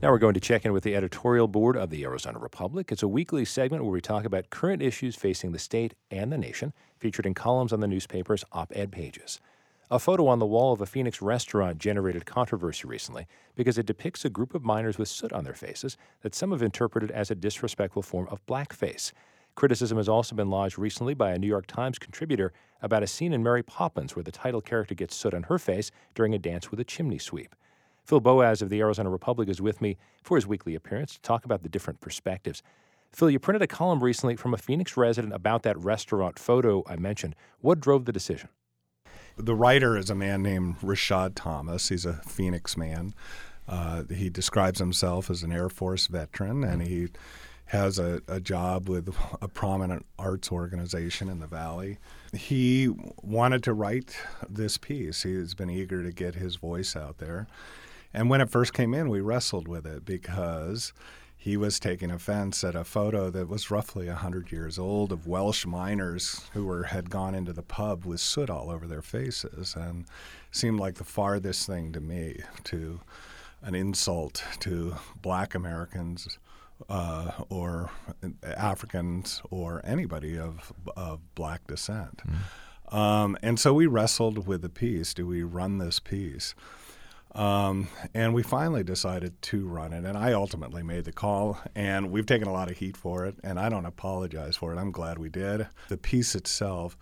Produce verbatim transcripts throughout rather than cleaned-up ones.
Now we're going to check in with the editorial board of the Arizona Republic. It's a weekly segment where we talk about current issues facing the state and the nation, featured in columns on the newspaper's op-ed pages. A photo on the wall of a Phoenix restaurant generated controversy recently because it depicts a group of miners with soot on their faces that some have interpreted as a disrespectful form of blackface. Criticism has also been lodged recently by a New York Times contributor about a scene in Mary Poppins where the title character gets soot on her face during a dance with a chimney sweep. Phil Boas of the Arizona Republic is with me for his weekly appearance to talk about the different perspectives. Phil, you printed a column recently from a Phoenix resident about that restaurant photo I mentioned. What drove the decision? The writer is a man named Rashad Thomas. He's a Phoenix man. Uh, he describes himself as an Air Force veteran, and he has a, a job with a prominent arts organization in the Valley. He wanted to write this piece. He's been eager to get his voice out there. And when it first came in, we wrestled with it because he was taking offense at a photo that was roughly one hundred years old of Welsh miners who were had gone into the pub with soot all over their faces, and seemed like the farthest thing to me to an insult to Black Americans uh, or Africans or anybody of, of Black descent. Mm. Um, and so we wrestled with the piece. Do we run this piece? Um, and we finally decided to run it, and I ultimately made the call, and we've taken a lot of heat for it, and I don't apologize for it. I'm glad we did. The piece itself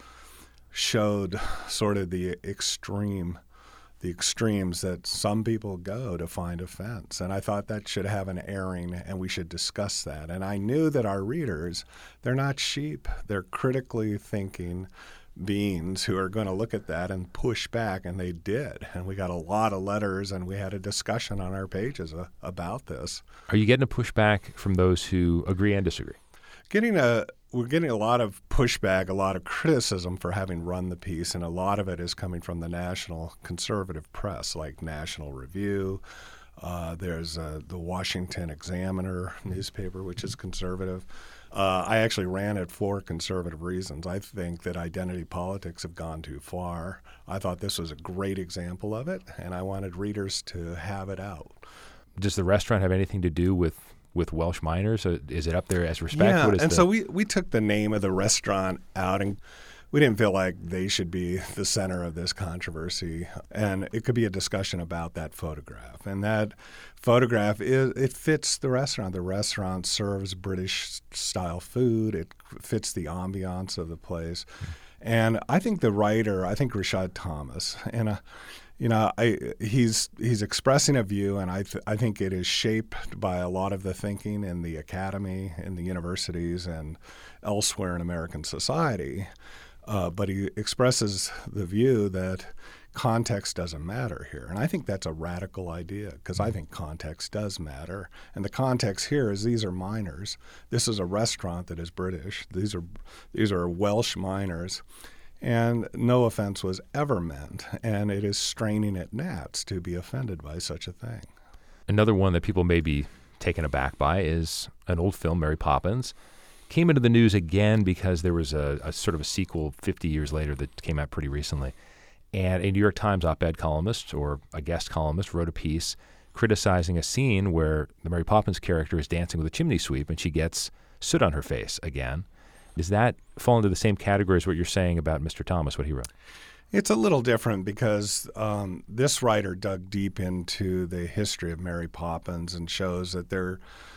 showed sort of the extreme, the extremes that some people go to find offense, and I thought that should have an airing, and we should discuss that. And I knew that our readers, they're not sheep. They're critically thinking beings who are going to look at that and push back, and they did. And we got a lot of letters, and we had a discussion on our pages uh, about this. Are you getting a pushback from those who agree and disagree? Getting a We're getting a lot of pushback, a lot of criticism for having run the piece, and a lot of it is coming from the national conservative press, like National Review. Uh, there's uh, the Washington Examiner newspaper, which is conservative. Uh, I actually ran it for conservative reasons. I think that identity politics have gone too far. I thought this was a great example of it, and I wanted readers to have it out. Does the restaurant have anything to do with, with Welsh miners? Is it up there as respect? Yeah, what is and the... so we, we took the name of the restaurant out, and we didn't feel like they should be the center of this controversy. And it could be a discussion about that photograph. And that photograph, is, it fits the restaurant. The restaurant serves British-style food. It fits the ambiance of the place. And I think the writer, I think Rashad Thomas, and uh, you know, I, he's he's expressing a view, and I th- I think it is shaped by a lot of the thinking in the academy, in the universities, and elsewhere in American society. Uh, but he expresses the view that context doesn't matter here. And I think that's a radical idea, because I think context does matter. And the context here is these are miners. This is a restaurant that is British. These are these are Welsh miners. And no offense was ever meant. And it is straining at gnats to be offended by such a thing. Another one that people may be taken aback by is an old film, Mary Poppins. Came into the news again because there was a, a sort of a sequel fifty years later that came out pretty recently. And a New York Times op-ed columnist, or a guest columnist, wrote a piece criticizing a scene where the Mary Poppins character is dancing with a chimney sweep and she gets soot on her face again. Does that fall into the same category as what you're saying about Mister Thomas, what he wrote? It's a little different because um, this writer dug deep into the history of Mary Poppins and shows that there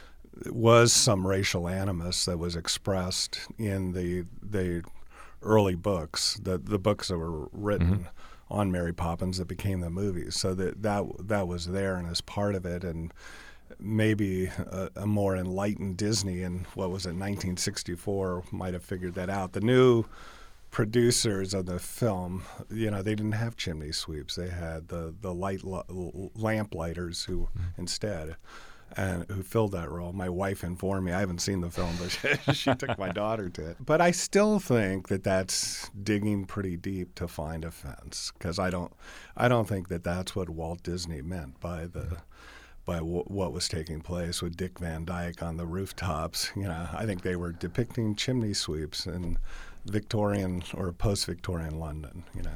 was some racial animus that was expressed in the the early books, the the books that were written mm-hmm. on Mary Poppins that became the movies. So that that that was there and as part of it, and maybe a, a more enlightened Disney in what was it, nineteen sixty-four, might have figured that out. The new producers of the film, you know, they didn't have chimney sweeps. They had the the light lamp lighters who mm-hmm. instead. And who filled that role. My wife informed me. I haven't seen the film, but she, she took my daughter to it. But I still think that that's digging pretty deep to find offense, because I don't, I don't think that that's what Walt Disney meant by the, by w- what was taking place with Dick Van Dyke on the rooftops. You know, I think they were depicting chimney sweeps in Victorian or post-Victorian London. You know.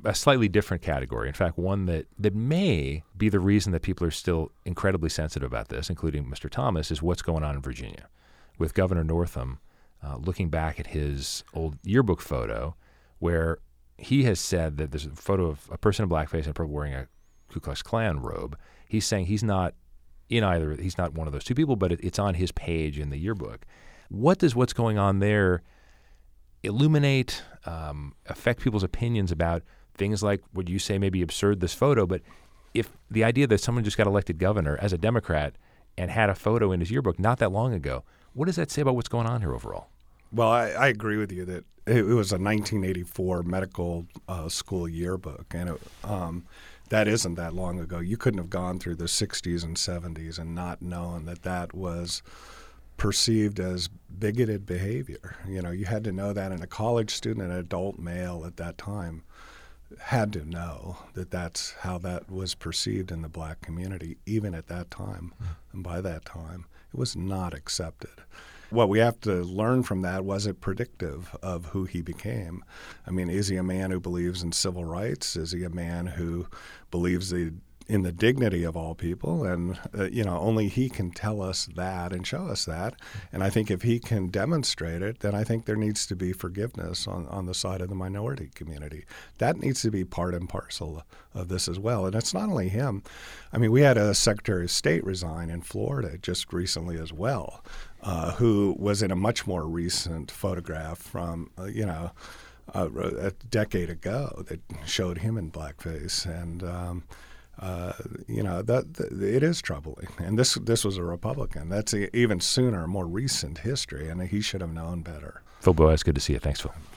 a slightly different category. In fact, one that, that may be the reason that people are still incredibly sensitive about this, including Mister Thomas, is what's going on in Virginia with Governor Northam uh, looking back at his old yearbook photo where he has said that there's a photo of a person in blackface and a person wearing a Ku Klux Klan robe. He's saying he's not in either, he's not one of those two people, but it, it's on his page in the yearbook. What does what's going on there illuminate, um, affect people's opinions about things like what you say may be absurd, this photo, but if the idea that someone just got elected governor as a Democrat and had a photo in his yearbook not that long ago, what does that say about what's going on here overall? Well, I, I agree with you that it, it was a nineteen eighty-four medical uh, school yearbook, and it, um, that isn't that long ago. You couldn't have gone through the sixties and seventies and not known that that was perceived as bigoted behavior. You know, you had to know that, and a college student, an adult male at that time, had to know that that's how that was perceived in the black community, even at that time. Mm. And by that time, it was not accepted. What we have to learn from that, was it predictive of who he became? I mean, is he a man who believes in civil rights? Is he a man who believes the in the dignity of all people? And, uh, you know, only he can tell us that and show us that. And I think if he can demonstrate it, then I think there needs to be forgiveness on, on the side of the minority community. That needs to be part and parcel of this as well. And it's not only him. I mean, we had a Secretary of State resign in Florida just recently as well, uh, who was in a much more recent photograph from, uh, you know, uh, a decade ago that showed him in blackface. And, um, Uh, you know, that, that it is troubling. And this this was a Republican. That's a, even sooner, more recent history, and he should have known better. Phil Boas, good to see you. Thanks, Phil.